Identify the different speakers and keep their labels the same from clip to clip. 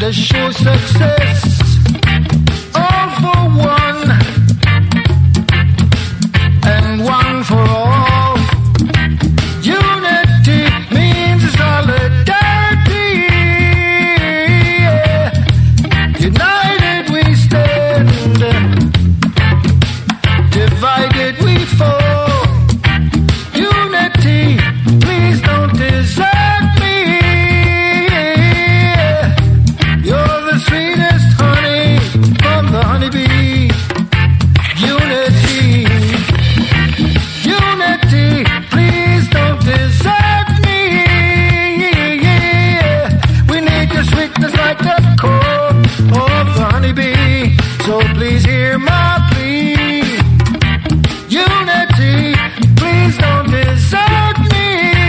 Speaker 1: and assure success. All for one, and one for all. Unity means solidarity. United we stand, divided we fall. Unity, please don't desert me. You're the sweetest honey from the honeybee. Unity, unity, please don't desert me. We need your sweetness like the core of the honeybee. So please hear my plea. Unity, please don't desert me.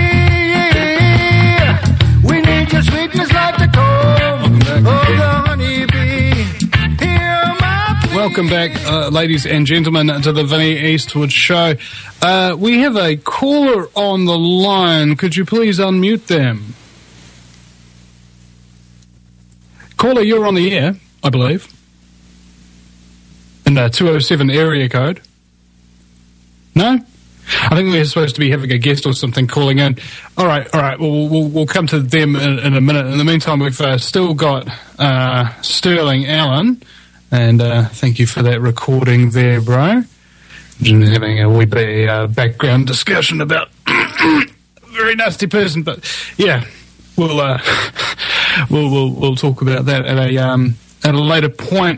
Speaker 1: We need your sweetness like the comb of the honeybee. Hear my plea.
Speaker 2: Welcome back, ladies and gentlemen, to the Vinnie Eastwood Show. We have a caller on the line. Could you please unmute them? Caller, you're on the air, I believe. In the 207 area code. No? I think we're supposed to be having a guest or something calling in. All right. We'll come to them in a minute. In the meantime, we've still got Sterling Allen, and thank you for that recording there, bro. Just having a wee bit of background discussion about a very nasty person, but yeah, we'll talk about that at a later point.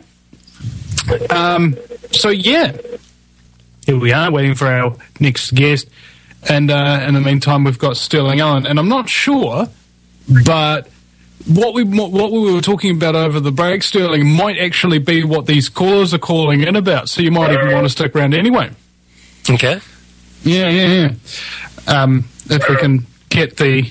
Speaker 2: So yeah. Here we are, waiting for our next guest. And in the meantime, we've got Sterling Allen. And I'm not sure, but what we were talking about over the break, Sterling, might actually be what these callers are calling in about. So you might even want to stick around anyway.
Speaker 3: Okay.
Speaker 2: Yeah. If we can get the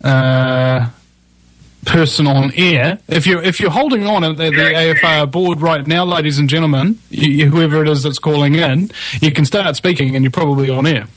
Speaker 2: person on air. If you're holding on at the AFR board right now, ladies and gentlemen, whoever it is that's calling in, you can start speaking and you're probably on air.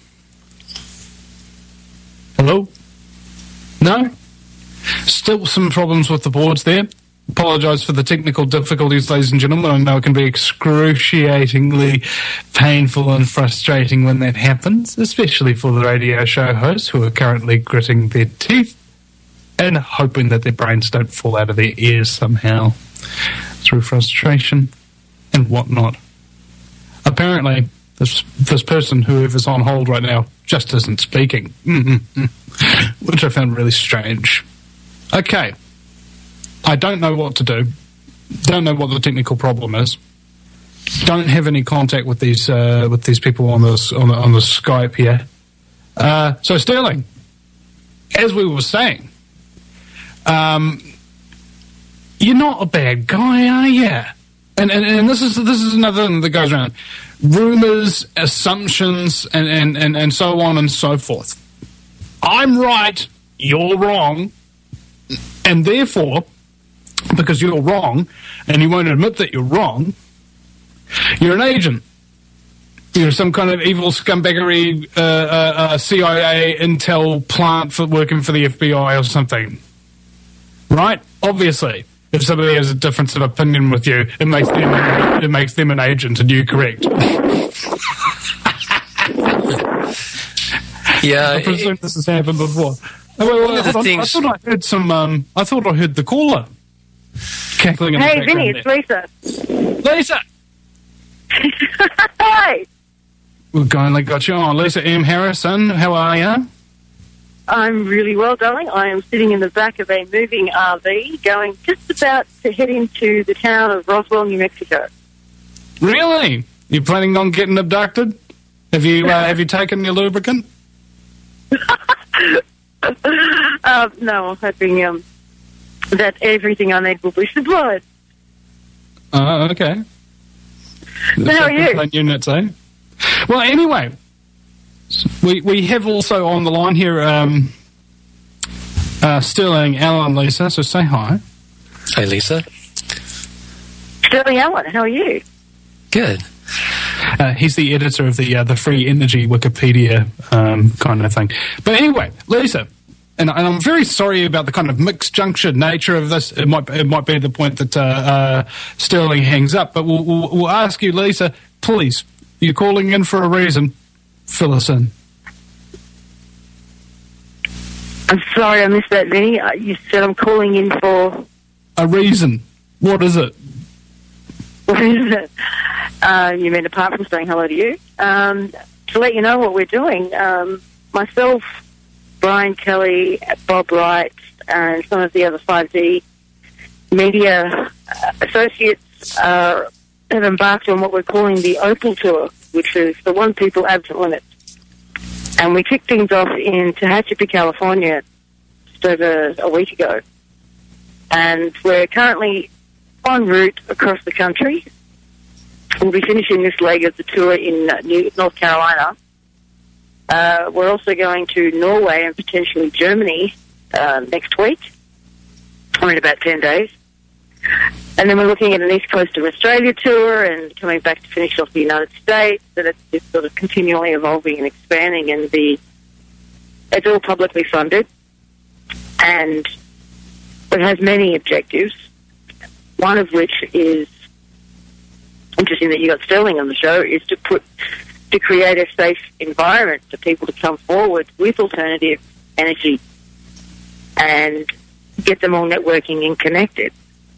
Speaker 2: Hello? No? Still some problems with the boards there. Apologise for the technical difficulties, ladies and gentlemen. I know it can be excruciatingly painful and frustrating when that happens, especially for the radio show hosts who are currently gritting their teeth and hoping that their brains don't fall out of their ears somehow through frustration and whatnot. Apparently, this person, whoever's on hold right now, just isn't speaking, which I found really strange. Okay, I don't know what to do. Don't know what the technical problem is. Don't have any contact with these people on the Skype here. So Sterling, as we were saying. You're not a bad guy, are you? And this is another thing that goes around. Rumours, assumptions, and so on and so forth. I'm right, you're wrong, and therefore, because you're wrong, and you won't admit that you're wrong, you're an agent. You're some kind of evil scumbaggery CIA intel plant for working for the FBI or something. Right? Obviously, if somebody has a difference of opinion with you, it makes them an agent, and you're correct.
Speaker 3: Yeah,
Speaker 2: I presume this has happened before. I thought I heard the caller cackling in the background.
Speaker 4: Hey, Vinny, it's Lisa.
Speaker 2: Lisa.
Speaker 4: Hi.
Speaker 2: We've kindly got you on, Lisa M. Harrison. How are you?
Speaker 4: I'm really well, darling. I am sitting in the back of a moving RV going just about to head into the town of Roswell, New Mexico.
Speaker 2: Really? You planning on getting abducted? Have you taken your lubricant?
Speaker 4: No, I'm hoping that everything I need will be supplied.
Speaker 2: Okay.
Speaker 4: How are you?
Speaker 2: Units, eh? Well, anyway, we have also on the line here Sterling Allen, Lisa, so say hi.
Speaker 3: Hi, Lisa.
Speaker 4: Sterling Allen, how are you?
Speaker 3: Good.
Speaker 2: He's the editor of the free energy Wikipedia kind of thing. But anyway, Lisa, and I'm very sorry about the kind of mixed juncture nature of this. It might be the point that Sterling hangs up, but we'll ask you, Lisa, please. You're calling in for a reason. Fill us in.
Speaker 4: I'm sorry, I missed that, Vinny. You said I'm calling in for...
Speaker 2: A reason. What is it?
Speaker 4: What is it? You mean apart from saying hello to you? To let you know what we're doing. Myself, Brian Kelly, Bob Wright, and some of the other 5D media associates have embarked on what we're calling the Opal Tour, which is the One People Absent Limits. And we kicked things off in Tehachapi, California, just over a week ago. And we're currently en route across the country. We'll be finishing this leg of the tour in North Carolina. We're also going to Norway and potentially Germany next week, or in about 10 days. And then we're looking at an East Coast of Australia tour and coming back to finish off the United States. And it's just sort of continually evolving and expanding, and it's all publicly funded. And it has many objectives, one of which is, interesting that you got Sterling on the show, is to create a safe environment for people to come forward with alternative energy and get them all networking and connected.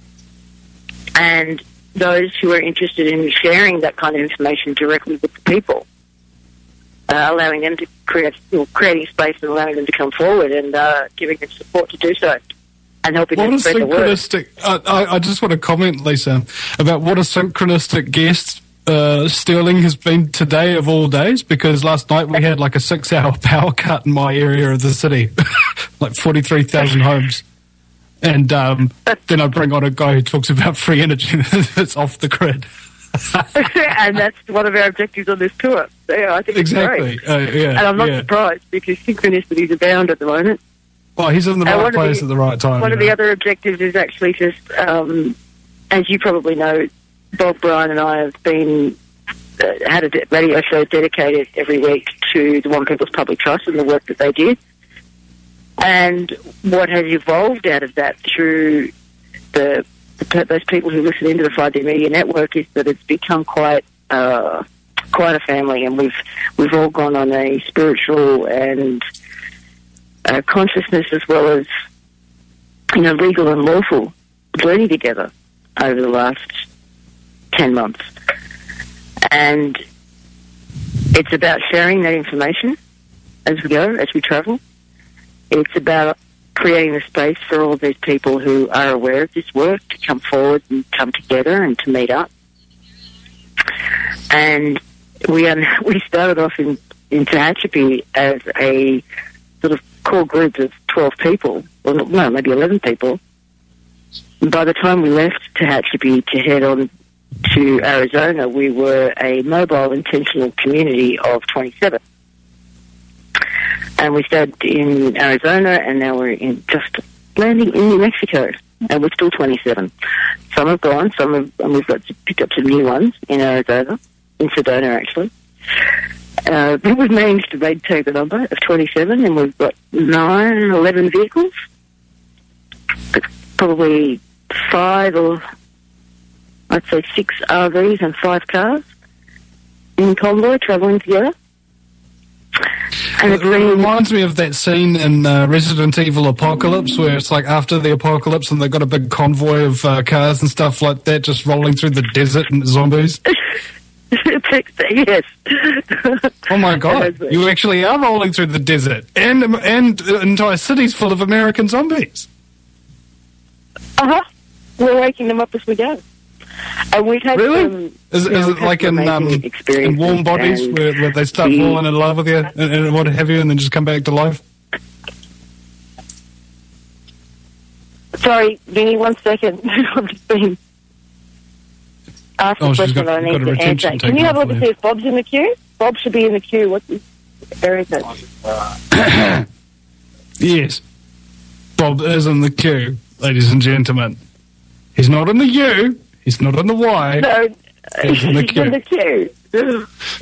Speaker 4: And those who are interested in sharing that kind of information directly with the people, allowing them to creating space and allowing them to come forward and giving them support to do so and helping them spread the word.
Speaker 2: I just want to comment, Lisa, about what a synchronistic guest Sterling has been today of all days, because last night we had like a 6-hour power cut in my area of the city, like 43,000 homes. And then I bring on a guy who talks about free energy that's off the grid.
Speaker 4: And that's one of our objectives on this tour. So, yeah, I think
Speaker 2: exactly.
Speaker 4: It's great. And I'm not surprised, because synchronicities abound at the moment.
Speaker 2: Well, he's in the right place at the right time.
Speaker 4: One of the other objectives is actually just, as you probably know, Bob, Brian and I have been had a radio show dedicated every week to the One People's Public Trust and the work that they did. And what has evolved out of that through those people who listen into the 5D Media Network is that it's become quite a family, and we've all gone on a spiritual and consciousness, as well as legal and lawful journey together over the last 10 months. And it's about sharing that information as we go, as we travel. It's about creating the space for all of these people who are aware of this work to come forward and come together and to meet up. And we started off in Tehachapi as a sort of core group of 12 people, or no, maybe 11 people. By the time we left Tehachapi to head on to Arizona, we were a mobile intentional community of 27. And we stayed in Arizona, and now we're just landing in New Mexico, and we're still 27. Some have gone, and we've picked up some new ones in Arizona, in Sedona actually. But we've managed to maintain the number of 27, and we've got 11 vehicles, probably 5 or I'd say 6 RVs and 5 cars in convoy travelling together. And
Speaker 2: it reminds me of that scene in Resident Evil Apocalypse, where it's like after the apocalypse and they've got a big convoy of cars and stuff like that just rolling through the desert and zombies.
Speaker 4: Yes.
Speaker 2: Oh my God, you actually are rolling through the desert and entire cities full of American zombies.
Speaker 4: We're waking them up as we go. And we've had
Speaker 2: really? Is it like in Warm Bodies where they start falling in love with you and what have you, and then just come back to life?
Speaker 4: Sorry, Vinny, 1 second. I'm just being asked a question that I need to answer. Can you have a look and see if Bob's in the queue? Bob should be in the queue. What's his area code?
Speaker 2: Yes. Bob is in the queue, ladies and gentlemen. He's not in the U. He's not in the Y.
Speaker 4: No,
Speaker 2: he's in the queue.
Speaker 4: In the queue.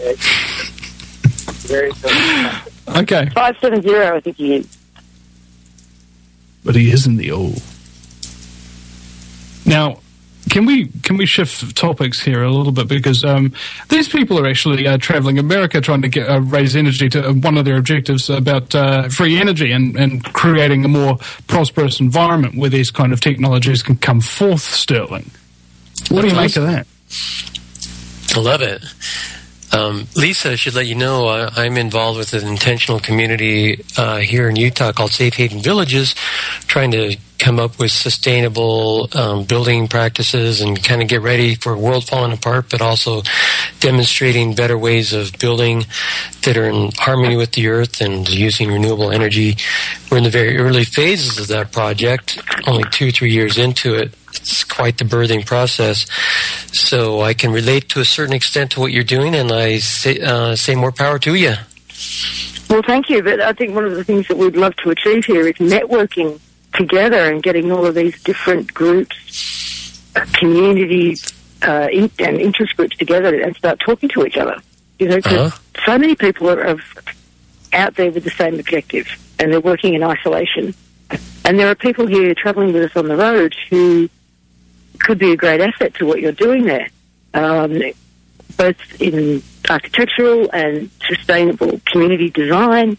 Speaker 2: Okay.
Speaker 4: 570, I think he is.
Speaker 2: but he isn't the all. Now, can we shift topics here a little bit, because these people are actually traveling America trying to raise energy to one of their objectives about free energy and creating a more prosperous environment where these kind of technologies can come forth, Sterling. What do you make of that?
Speaker 3: I love it. Lisa, I should let you know I'm involved with an intentional community here in Utah called Safe Haven Villages, trying to come up with sustainable building practices and kind of get ready for a world falling apart, but also demonstrating better ways of building that are in harmony with the earth and using renewable energy. We're in the very early phases of that project, only 2-3 years into it. It's quite the birthing process. So I can relate to a certain extent to what you're doing, and I say more power to you.
Speaker 4: Well, thank you. But I think one of the things that we'd love to achieve here is networking together and getting all of these different groups, communities, and interest groups together and start talking to each other. You know, because so many people are out there with the same objective, and they're working in isolation. And there are people here travelling with us on the road who could be a great asset to what you're doing there, both in architectural and sustainable community design.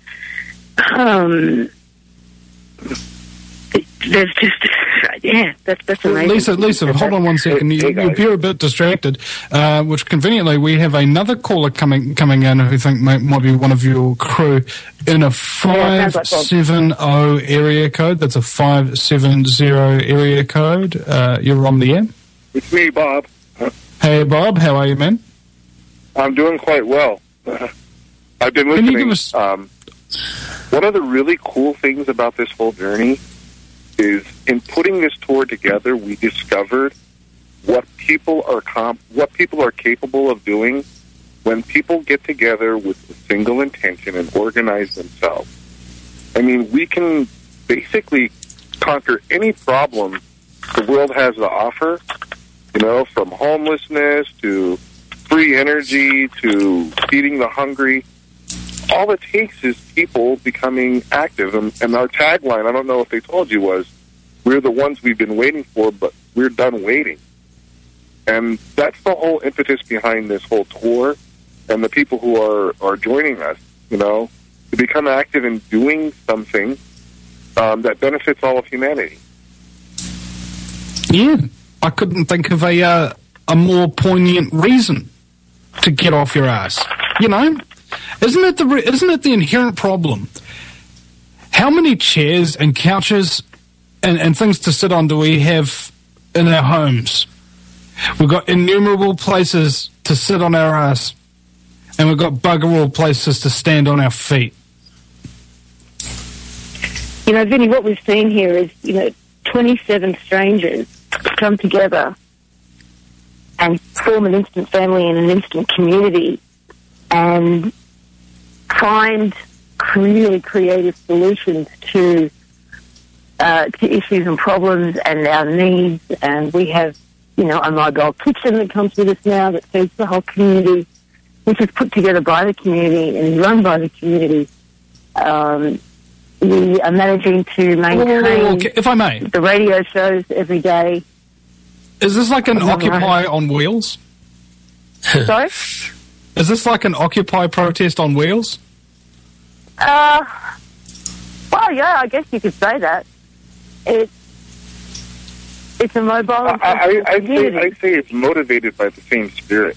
Speaker 4: There's just, that's amazing.
Speaker 2: Lisa, hold on one second. You appear a bit distracted, which conveniently we have another caller coming in who think might be one of your crew in a 570 area code. That's a 570 area code. You're on the air.
Speaker 5: It's me, Bob.
Speaker 2: Hey, Bob. How are you, man?
Speaker 5: I'm doing quite well. I've been listening.
Speaker 2: Can you give us...
Speaker 5: one of the really cool things about this whole journey is in putting this tour together, we discovered what people are capable of doing when people get together with a single intention and organize themselves. I mean, we can basically conquer any problem the world has to offer, you know, from homelessness to free energy to feeding the hungry. All it takes is people becoming active. And our tagline, I don't know if they told you, was, we're the ones we've been waiting for, but we're done waiting. And that's the whole impetus behind this whole tour and the people who are joining us, you know, to become active in doing something that benefits all of humanity.
Speaker 2: Yeah, I couldn't think of a more poignant reason to get off your ass. You know? Isn't it the inherent problem? How many chairs and couches and things to sit on do we have in our homes? We've got innumerable places to sit on our ass, and we've got bugger all places to stand on our feet.
Speaker 4: You know, Vinny, what we've seen here is, 27 strangers come together and form an instant family and an instant community and find really creative solutions to issues and problems and our needs. And we have, a mobile kitchen that comes with us now that feeds the whole community, which is put together by the community and run by the community. We are managing to maintain,
Speaker 2: if I may,
Speaker 4: the radio shows every day.
Speaker 2: Is this like an Occupy on wheels?
Speaker 4: Sorry?
Speaker 2: Is this like an Occupy protest on wheels?
Speaker 4: Well, yeah, I guess you could say that. It's a mobile.
Speaker 5: I'd say it's motivated by the same spirit.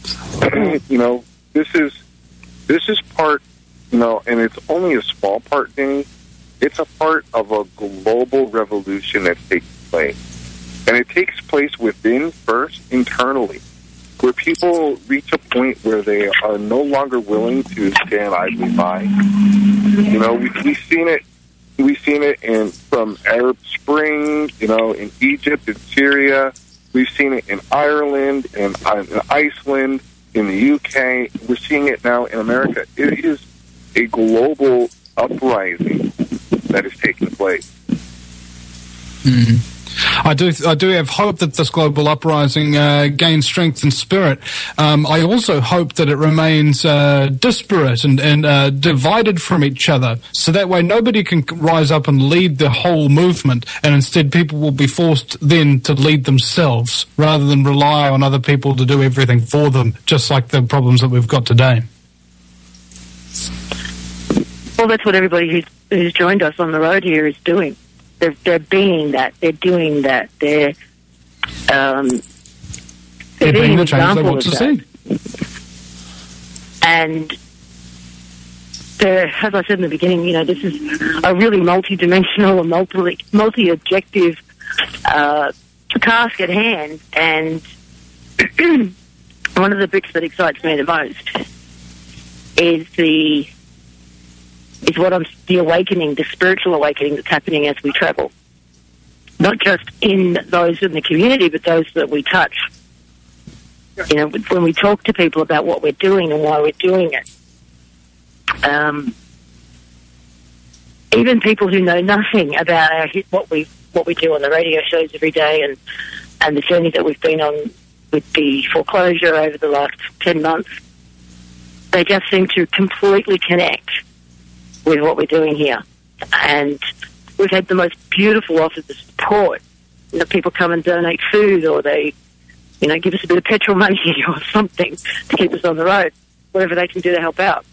Speaker 5: This is part, and it's only a small part, Vinny. It's a part of a global revolution that's taking place. And it takes place within first, internally, where people reach a point where they are no longer willing to stand idly by. We've seen it from Arab Spring, in Egypt and Syria. We've seen it in Ireland and in Iceland, in the UK. We're seeing it now in America. It is a global uprising that is taking place.
Speaker 2: Mm-hmm. I do have hope that this global uprising gains strength and spirit. I also hope that it remains disparate and divided from each other, so that way nobody can rise up and lead the whole movement, and instead people will be forced then to lead themselves rather than rely on other people to do everything for them, just like the problems that we've got today.
Speaker 4: Well, that's what everybody who's joined us on the road here is doing. They're being that. They're doing that. They're being
Speaker 2: the change they want to see.
Speaker 4: And as I said in the beginning, this is a really multi-dimensional and multi-objective task at hand. And one of the bits that excites me the most is the awakening, the spiritual awakening that's happening as we travel. Not just in those in the community, but those that we touch. When we talk to people about what we're doing and why we're doing it. Even people who know nothing about what we do on the radio shows every day and the journey that we've been on with the foreclosure over the last 10 months, they just seem to completely connect with what we're doing here. And we've had the most beautiful offers of support. People come and donate food, or they, give us a bit of petrol money or something to keep us on the road, whatever they can do to help out.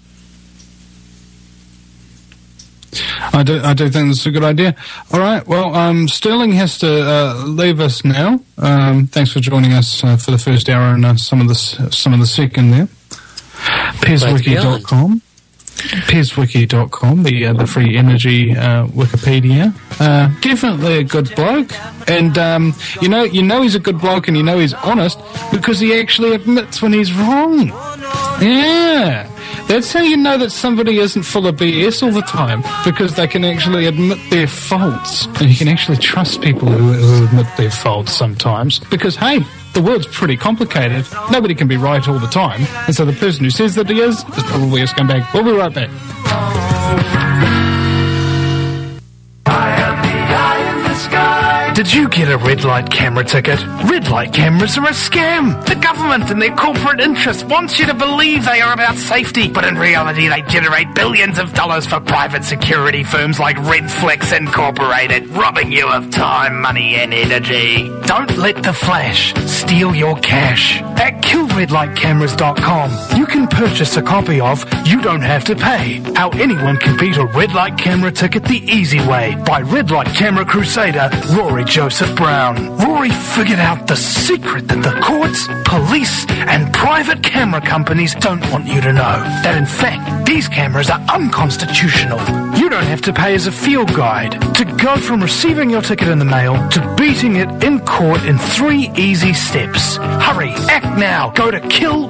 Speaker 2: I do think that's a good idea. All right, well, Sterling has to leave us now. Thanks for joining us for the first hour and some of the second there. PezWiki.com. PezWiki.com, the free energy Wikipedia. Definitely a good bloke, and you know he's a good bloke, and he's honest because he actually admits when he's wrong. Yeah, that's how you know that somebody isn't full of BS all the time, because they can actually admit their faults, and you can actually trust people who admit their faults sometimes, because hey, the world's pretty complicated. Nobody can be right all the time. And so the person who says that he is probably a scumbag. We'll be right back.
Speaker 6: Did you get a red light camera ticket? Red light cameras are a scam. The government and their corporate interests want you to believe they are about safety, but in reality they generate billions of dollars for private security firms like Redflex Incorporated, robbing you of time, money and energy. Don't let the flash steal your cash. At killredlightcameras.com, you can purchase a copy of You Don't Have to Pay, How Anyone Can Beat a Red Light Camera Ticket the Easy Way, by Red Light Camera Crusader Rory Joseph Brown. Rory figured out the secret that the courts, police, and private camera companies don't want you to know. That in fact, these cameras are unconstitutional. You don't have to pay as a field guide to go from receiving your ticket in the mail to beating it in court in 3 easy steps. Hurry, act now. Go to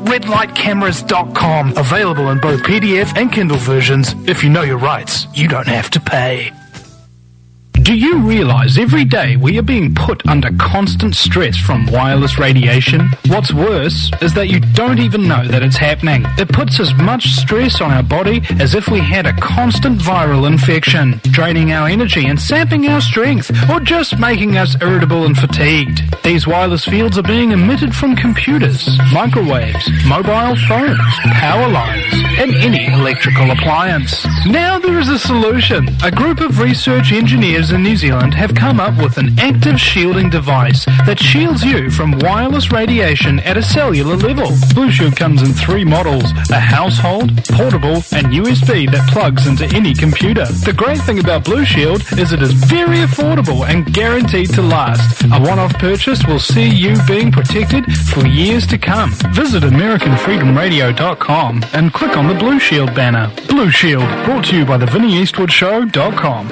Speaker 6: killredlightcameras.com. Available in both PDF and Kindle versions. If you know your rights, you don't have to pay. Do you realize every day we are being put under constant stress from wireless radiation? What's worse is that you don't even know that it's happening. It puts as much stress on our body as if we had a constant viral infection, draining our energy and sapping our strength, or just making us irritable and fatigued. These wireless fields are being emitted from computers, microwaves, mobile phones, power lines, and any electrical appliance. Now there is a solution. A group of research engineers in New Zealand have come up with an active shielding device that shields you from wireless radiation at a cellular level. Blue Shield comes in 3 models, a household, portable, and USB that plugs into any computer. The great thing about Blue Shield is it is very affordable and guaranteed to last. A one-off purchase will see you being protected for years to come. Visit AmericanFreedomRadio.com and click on the Blue Shield banner. Blue Shield, brought to you by the VinnieEastwoodShow.com.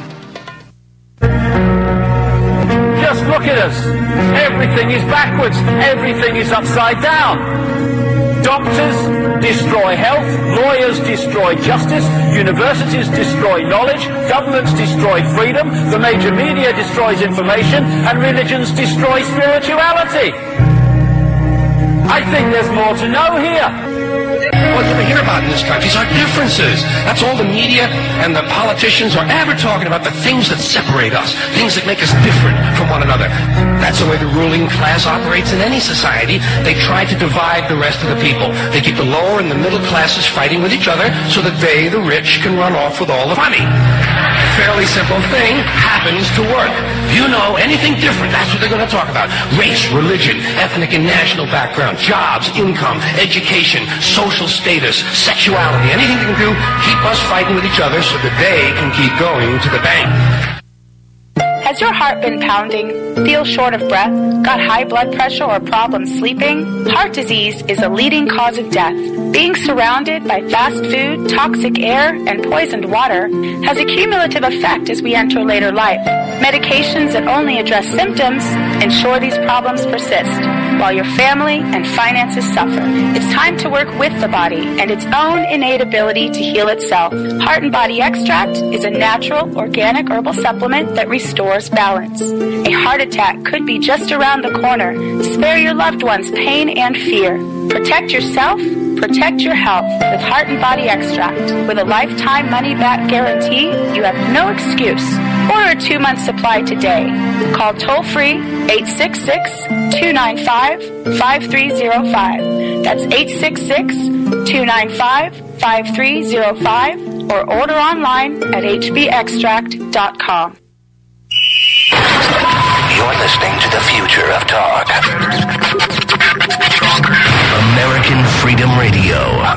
Speaker 7: Just look at us. Everything is backwards. Everything is upside down. Doctors destroy health. Lawyers destroy justice. Universities destroy knowledge. Governments destroy freedom. The major media destroys information. And religions destroy spirituality. I think there's more to know here.
Speaker 8: All you ever hear about in this country is our differences. That's all the media and the politicians are ever talking about, the things that separate us, things that make us different from one another. That's the way the ruling class operates in any society. They try to divide the rest of the people. They keep the lower and the middle classes fighting with each other so that they, the rich, can run off with all the money. Fairly simple thing happens to work. If you know anything different, that's what they're going to talk about. Race, religion, ethnic and national background, jobs, income, education, social status, sexuality, anything they can do, keep us fighting with each other so that they can keep going to the bank.
Speaker 9: Has your heart been pounding? Feel short of breath? Got high blood pressure or problems sleeping? Heart disease is a leading cause of death. Being surrounded by fast food, toxic air, and poisoned water has a cumulative effect as we enter later life. Medications that only address symptoms ensure these problems persist, while your family and finances suffer. It's time to work with the body and its own innate ability to heal itself. Heart and Body Extract is a natural, organic herbal supplement that restores balance. A heart attack could be just around the corner. Spare your loved ones pain and fear. Protect yourself, protect your health with Heart and Body Extract. With a lifetime money-back guarantee, you have no excuse. Order a 2-month supply today. Call toll-free 866-295-5305. That's 866-295-5305 or order online at hbextract.com.
Speaker 10: You're listening to the future of talk. American Freedom Radio.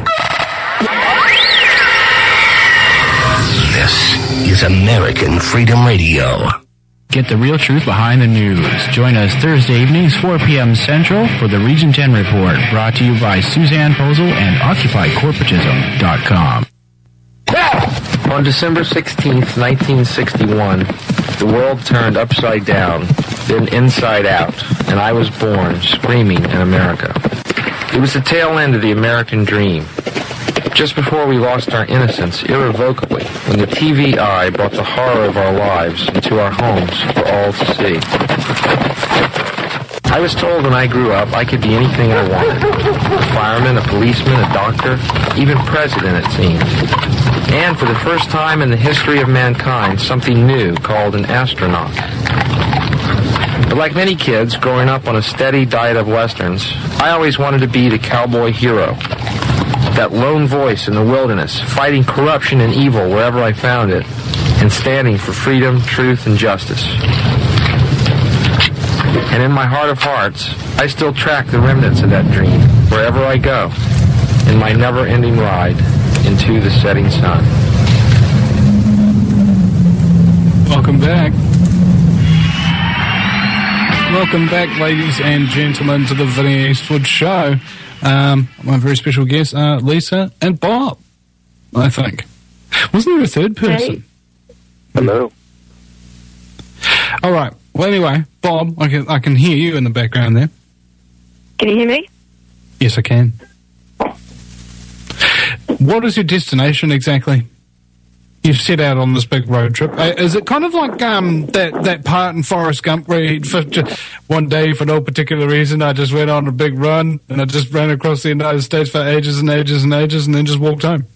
Speaker 10: This is American Freedom Radio.
Speaker 6: Get the real truth behind the news. Join us Thursday evenings, 4 p.m. Central, for the Region 10 Report, brought to you by Suzanne Posel and OccupyCorporatism.com.
Speaker 11: On December 16th, 1961, the world turned upside down, then inside out, and I was born screaming in America. It was the tail end of the American dream. Just before we lost our innocence irrevocably, when the TV eye brought the horror of our lives into our homes for all to see. I was told when I grew up I could be anything I wanted. A fireman, a policeman, a doctor, even president, it seemed. And for the first time in the history of mankind, something new called an astronaut. But like many kids growing up on a steady diet of westerns, I always wanted to be the cowboy hero. That lone voice in the wilderness, fighting corruption and evil wherever I found it, and standing for freedom, truth, and justice. And in my heart of hearts, I still track the remnants of that dream wherever I go, in my never-ending ride into the setting sun.
Speaker 2: Welcome back. Welcome back, ladies and gentlemen, to the Vinny Eastwood Show. My very special guests are Lisa and Bob, I think. Wasn't there a third person?
Speaker 5: Hey. Hello.
Speaker 2: All right. Well, anyway, Bob, I can hear you in the background there.
Speaker 4: Can you hear me?
Speaker 2: Yes, I can. What is your destination exactly? You've set out on this big road trip. Is it kind of like that part in Forrest Gump where one day, for no particular reason, I just went on a big run and I just ran across the United States for ages and ages and ages and then just walked home?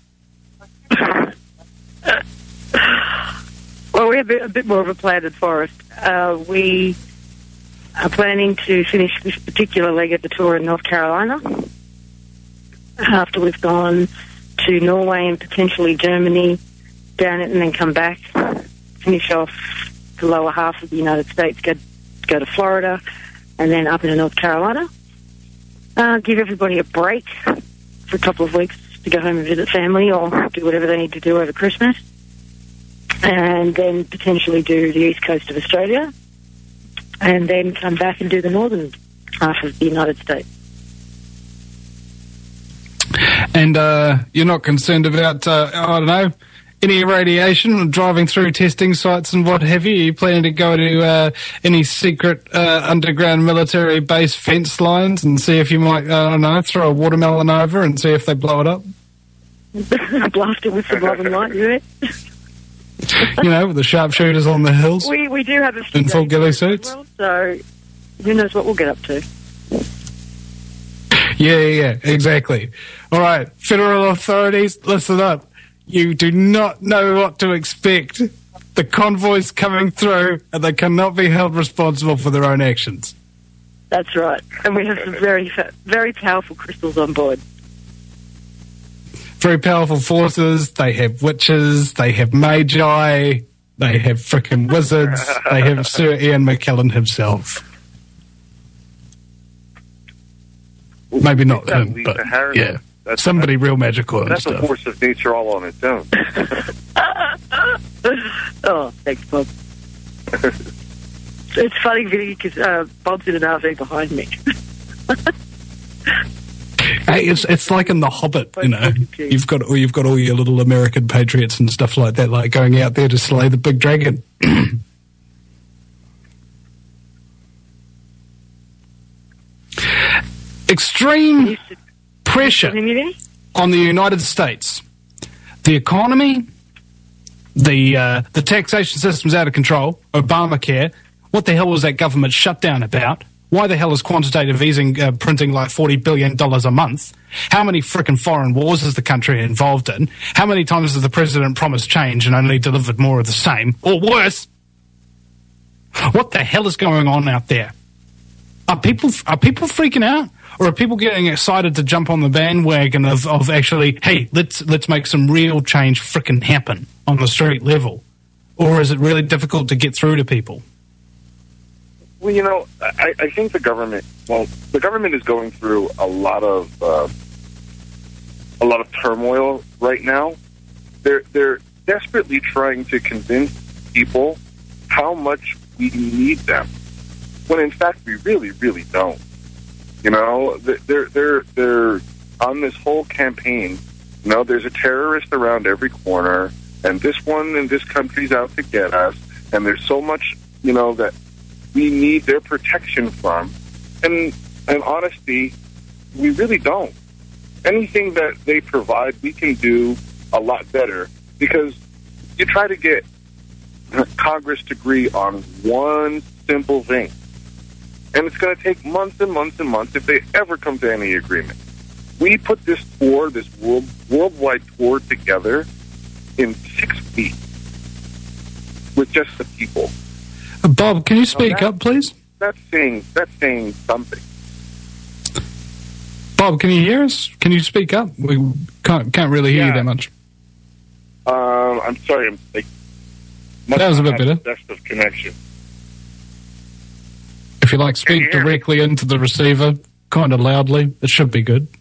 Speaker 4: Well, we have a bit more of a plan than Forrest. We are planning to finish this particular leg of the tour in North Carolina after we've gone to Norway and potentially Germany, down it and then come back, finish off the lower half of the United States, go to Florida, and then up into North Carolina. Give everybody a break for a couple of weeks to go home and visit family or do whatever they need to do over Christmas. And then potentially do the east coast of Australia, and then come back and do the northern half of the United States.
Speaker 2: And you're not concerned about, I don't know, any radiation, driving through testing sites and what have you? Are you planning to go to any secret underground military base fence lines and see if you might, I don't know, throw a watermelon over and see if they blow it up?
Speaker 4: Blast it with some love and light, you
Speaker 2: You know, with the sharpshooters on the hills.
Speaker 4: We do have a few
Speaker 2: in full ghillie suits.
Speaker 4: Well, so who knows what we'll get up to.
Speaker 2: Yeah, exactly. All right, federal authorities, listen up. You do not know what to expect. The convoy's coming through, and they cannot be held responsible for their own actions.
Speaker 4: That's right. And we have some very, very powerful crystals on board.
Speaker 2: Very powerful forces. They have witches. They have magi. They have frickin' wizards. They have Sir Ian McKellen himself. Maybe not him, but yeah. Somebody real magical and
Speaker 5: That's
Speaker 2: stuff.
Speaker 5: a force of nature all on its own.
Speaker 4: Oh, thanks, Bob. It's funny, Vinny, because Bob's in an RV behind me.
Speaker 2: Hey, it's like in The Hobbit, you know. You've got all your little American patriots and stuff like that, like going out there to slay the big dragon. Extreme pressure on the United States. The economy, the taxation system's out of control. Obamacare. What the hell was that government shutdown about? Why the hell is quantitative easing printing like $40 billion a month? How many frickin' foreign wars is the country involved in? How many times has the president promised change and only delivered more of the same? Or worse? What the hell is going on out there? Are people freaking out? Or are people getting excited to jump on the bandwagon of actually, hey, let's make some real change frickin' happen on the street level? Or is it really difficult to get through to people?
Speaker 5: Well, you know, I think the government is going through a lot of turmoil right now. They're desperately trying to convince people how much we need them, when in fact we really, really don't. You know, they're on this whole campaign. You know, there's a terrorist around every corner, and this one in this country's out to get us, and there's so much, you know, that we need their protection from. And in honesty, we really don't. Anything that they provide, we can do a lot better, because you try to get Congress to agree on one simple thing, and it's going to take months and months and months if they ever come to any agreement. We put this tour, this worldwide tour together in 6 weeks with just the people.
Speaker 2: Bob, can you speak up, please?
Speaker 5: That's saying something.
Speaker 2: Bob, can you hear us? Can you speak up? We can't really hear you that much.
Speaker 5: I'm sorry.
Speaker 2: That was a bit better.
Speaker 5: Best of connection.
Speaker 2: If you like, speak directly into the receiver, kind of loudly. It should be good.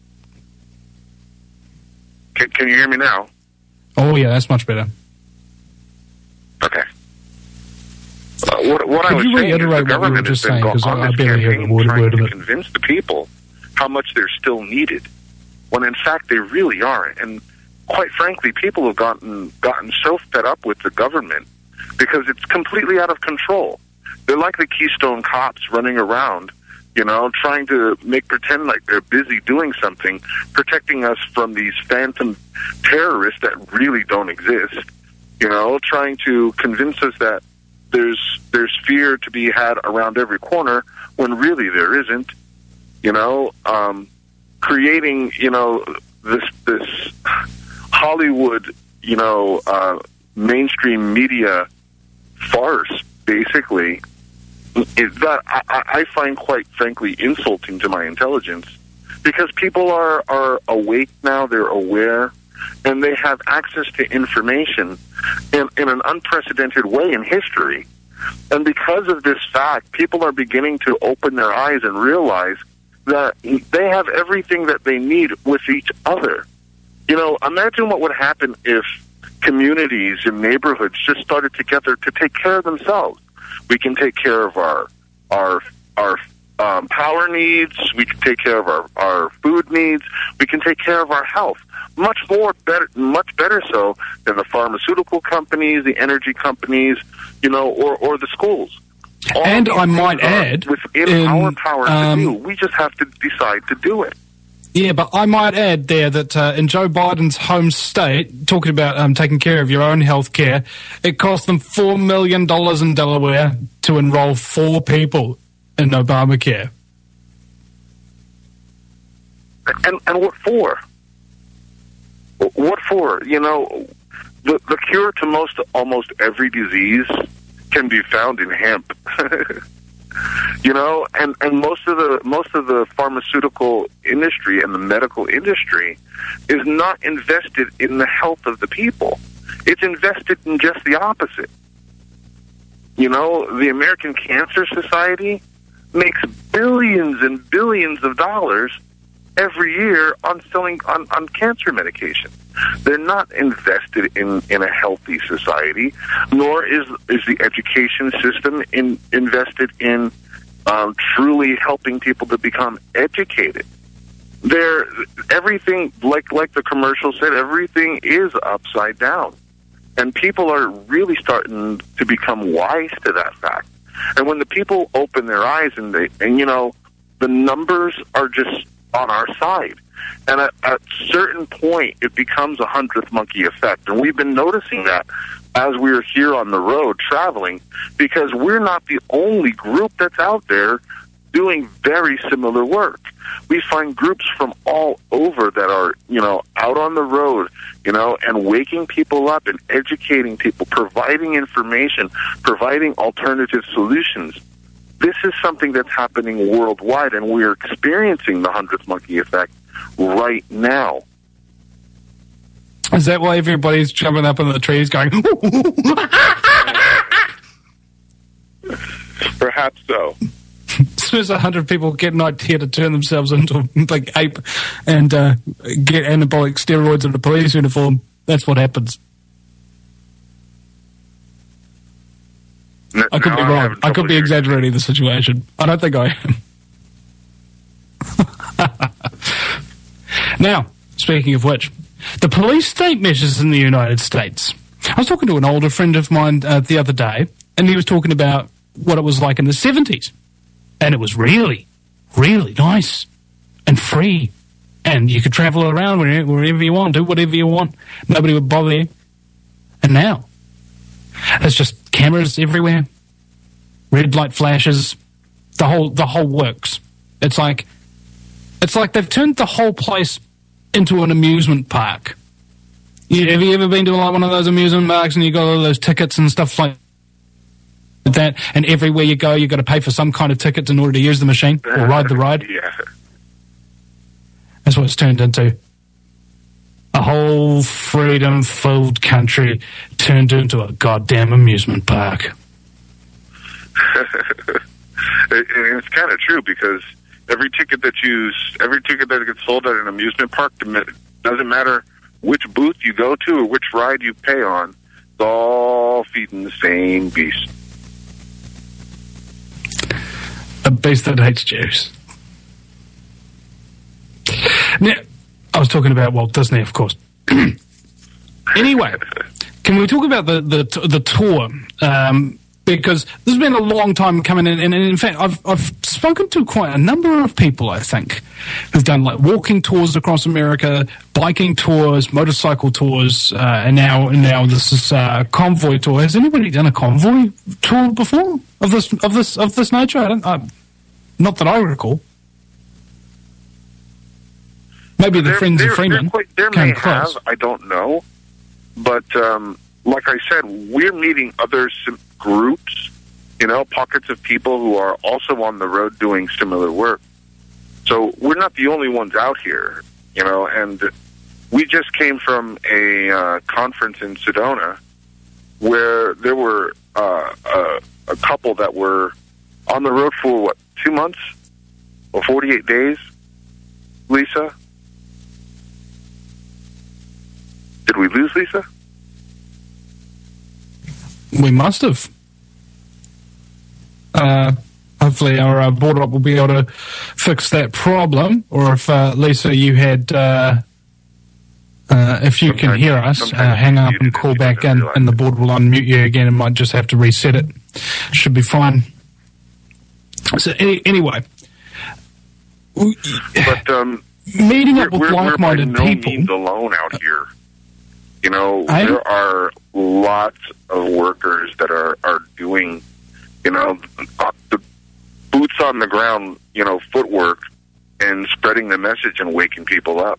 Speaker 5: Can you hear me now?
Speaker 2: Oh yeah, that's much better.
Speaker 5: Okay. What I was saying is the government has been on this campaign trying to convince the people how much they're still needed, when in fact they really aren't. And quite frankly, people have gotten so fed up with the government because it's completely out of control. They're like the Keystone Cops running around, you know, trying to pretend like they're busy doing something, protecting us from these phantom terrorists that really don't exist, you know, trying to convince us that there's fear to be had around every corner when really there isn't, you know, creating, you know, this Hollywood, you know, mainstream media farce, basically, is that I find quite frankly insulting to my intelligence, because people are awake now, they're aware, and they have access to information in an unprecedented way in history. And because of this fact, people are beginning to open their eyes and realize that they have everything that they need with each other. You know, imagine what would happen if communities and neighborhoods just started together to take care of themselves. We can take care of our power needs. We can take care of our food needs. We can take care of our health. Much better so than the pharmaceutical companies, the energy companies, you know, or the schools.
Speaker 2: And I might add,
Speaker 5: within our power to do. We just have to decide to do it.
Speaker 2: Yeah, but I might add there that in Joe Biden's home state, talking about taking care of your own health care, it cost them $4 million in Delaware to enroll 4 people in Obamacare.
Speaker 5: And what for? What for? You know, the cure to almost every disease can be found in hemp. You know, and most of the pharmaceutical industry and the medical industry is not invested in the health of the people. It's invested in just the opposite. You know, the American Cancer Society makes billions and billions of dollars every year on selling on cancer medication. They're not invested in a healthy society, nor is the education system invested in truly helping people to become educated. Everything, like the commercial said, everything is upside down. And people are really starting to become wise to that fact. And when the people open their eyes and you know, the numbers are just on our side. And at a certain point, it becomes a 100th monkey effect. And we've been noticing that as we're here on the road traveling, because we're not the only group that's out there doing very similar work. We find groups from all over that are, you know, out on the road, you know, and waking people up and educating people, providing information, providing alternative solutions. This is something that's happening worldwide, and we're experiencing the 100th monkey effect right now.
Speaker 2: Is that why everybody's jumping up in the trees going,
Speaker 5: Perhaps so.
Speaker 2: As soon as 100 people get an idea to turn themselves into a big ape and get anabolic steroids in a police uniform, that's what happens. I could be wrong. I could be exaggerating the situation. I don't think I am. Now, speaking of which, the police state measures in the United States. I was talking to an older friend of mine the other day, and he was talking about what it was like in the 70s. And it was really, really nice and free. And you could travel around wherever you want, do whatever you want. Nobody would bother you. And now, there's just cameras everywhere, red light flashes, the whole works. It's like they've turned the whole place into an amusement park. Have you ever been to like one of those amusement parks and you got all those tickets and stuff like that, and everywhere you go you've got to pay for some kind of ticket in order to use the machine or ride the ride?
Speaker 5: Yeah.
Speaker 2: That's what it's turned into. A whole freedom-filled country turned into a goddamn amusement park.
Speaker 5: It's kind of true, because every ticket that gets sold at an amusement park, doesn't matter which booth you go to or which ride you pay on, it's all feeding the same beast.
Speaker 2: A beast that hates Jews. Now, I was talking about Walt Disney, of course. Anyway, can we talk about the tour? Because this has been a long time coming in, and in fact, I've spoken to quite a number of people, I think, who've done like walking tours across America, biking tours, motorcycle tours, and now this is a convoy tour. Has anybody done a convoy tour before of this nature? Not that I recall. Maybe the Friends of Freeman
Speaker 5: may have, I don't know. But like I said, we're meeting other groups, you know, pockets of people who are also on the road doing similar work. So we're not the only ones out here, you know, and we just came from a conference in Sedona where there were a couple that were on the road for, 2 months or 48 days, Lisa? Did we lose Lisa?
Speaker 2: We must have. Hopefully our board up will be able to fix that problem, or if Lisa, you had, if you can hear us, hang up and call back in, and the board will unmute you again and might just have to reset it. Should be fine. So anyway,
Speaker 5: but
Speaker 2: meeting up with like-minded
Speaker 5: people. We're by no means alone out here. You know, there are lots of workers that are doing, you know, the boots on the ground, you know, footwork and spreading the message and waking people up.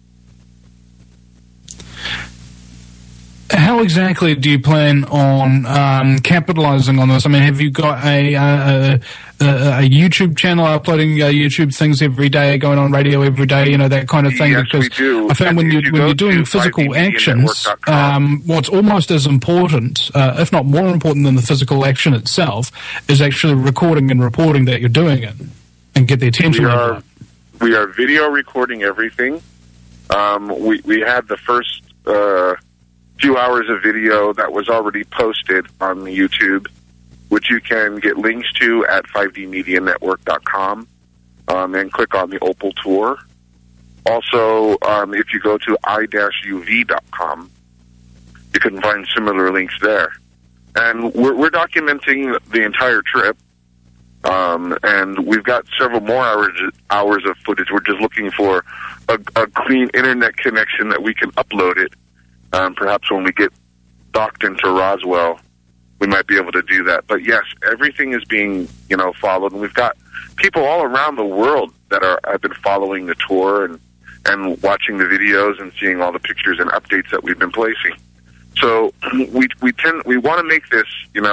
Speaker 2: How exactly do you plan on capitalizing on this? I mean, have you got a YouTube channel uploading YouTube things every day, going on radio every day, that kind of thing?
Speaker 5: Yes,
Speaker 2: because
Speaker 5: we do.
Speaker 2: I found when you're doing physical actions, what's almost as important, if not more important than the physical action itself, is actually recording and reporting that you're doing it and get the attention.
Speaker 5: We are video recording everything. We had the first few hours of video that was already posted on YouTube, which you can get links to at 5dmedianetwork.com, and click on the Opal Tour. Also, if you go to i-uv.com, you can find similar links there. And we're documenting the entire trip, and we've got several more hours of footage. We're just looking for a clean internet connection that we can upload it. Perhaps when we get docked into Roswell, we might be able to do that. But yes, everything is being, followed, and we've got people all around the world that have been following the tour and watching the videos and seeing all the pictures and updates that we've been placing. So we want to make this,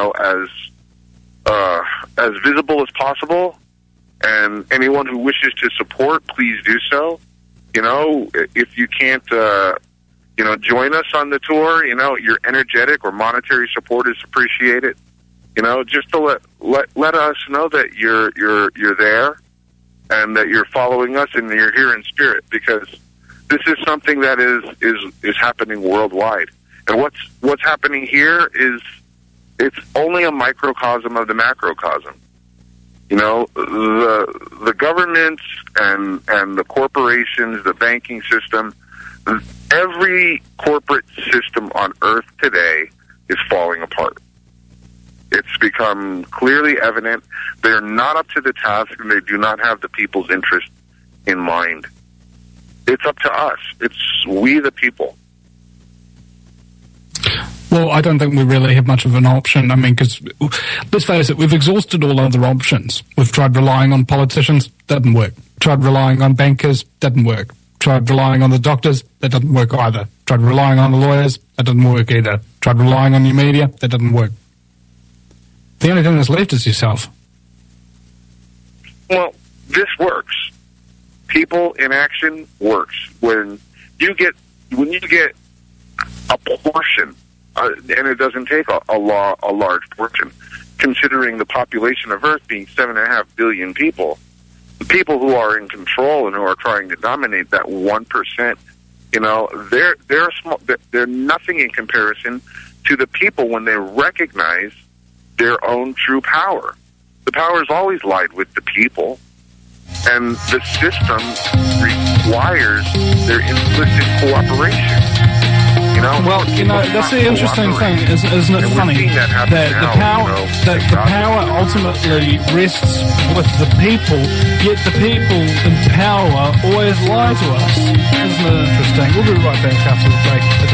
Speaker 5: as visible as possible. And anyone who wishes to support, please do so. If you can't, join us on the tour, your energetic or monetary support is appreciated. Just to let us know that you're there and that you're following us and you're here in spirit, because this is something that is happening worldwide. And what's happening here is it's only a microcosm of the macrocosm. The governments and the corporations, the banking system, every corporate system on Earth today is falling apart. It's become clearly evident they're not up to the task, and they do not have the people's interest in mind. It's up to us. It's we the people.
Speaker 2: Well, I don't think we really have much of an option. I mean, because let's face it, we've exhausted all other options. We've tried relying on politicians, didn't work. Tried relying on bankers, didn't work. Tried relying on the doctors, that didn't work either. Tried relying on the lawyers, that didn't work either. Tried relying on your media, that didn't work. The only thing that's left is yourself.
Speaker 5: Well, this works. People in action works. When you get a portion, and it doesn't take a large portion, considering the population of Earth being 7.5 billion people. The people who are in control and who are trying to dominate that 1%, they're small. They're nothing in comparison to the people when they recognize their own true power. The power has always lied with the people, and the system requires their implicit cooperation.
Speaker 2: Well, that's the interesting thing, isn't it funny? That the power ultimately rests with the people, yet the people in power always lie to us. Isn't it interesting? We'll be right back after the break at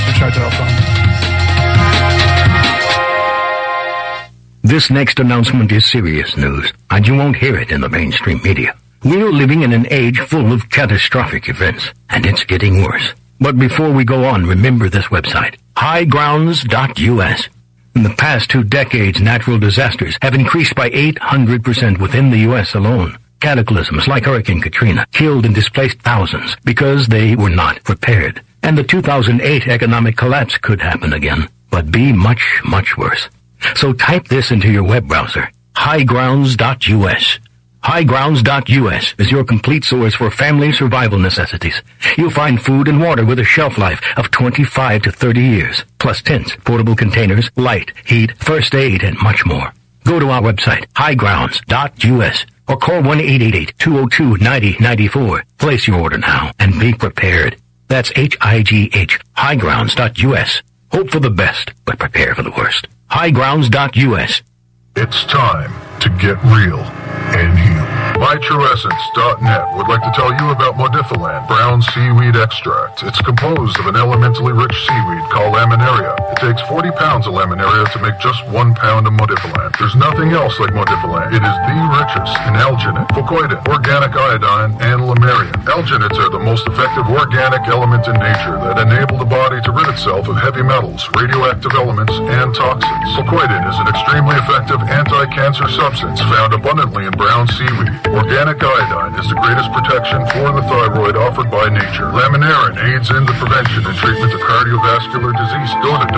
Speaker 2: the VonnieExtraShow.com.
Speaker 10: This next announcement is serious news, and you won't hear it in the mainstream media. We're living in an age full of catastrophic events, and it's getting worse. But before we go on, remember this website, highgrounds.us. In the past 2 decades, natural disasters have increased by 800% within the U.S. alone. Cataclysms like Hurricane Katrina killed and displaced thousands because they were not prepared. And the 2008 economic collapse could happen again, but be much, much worse. So type this into your web browser, highgrounds.us. Highgrounds.us is your complete source for family survival necessities. You'll find food and water with a shelf life of 25 to 30 years, plus tents, portable containers, light, heat, first aid, and much more. Go to our website, highgrounds.us, or call 1-888-202-9094. Place your order now and be prepared. That's HIGH, highgrounds.us. Hope for the best, but prepare for the worst. Highgrounds.us.
Speaker 12: It's time to get real and heal. MyTrueEssence.net would like to tell you about Modifiland brown seaweed extract. It's composed of an elementally rich seaweed called laminaria. It takes 40 pounds of laminaria to make just 1 pound of Modifiland. There's nothing else like Modifiland. It is the richest in alginate, fucoidin, organic iodine, and lamarian. Alginates are the most effective organic element in nature that enable the body to rid itself of heavy metals, radioactive elements, and toxins. Fucoidin is an extremely effective anti-cancer substance found abundantly in brown seaweed. Organic iodine is the greatest protection for the thyroid offered by nature. Laminarin aids in the prevention and treatment of cardiovascular disease. Go to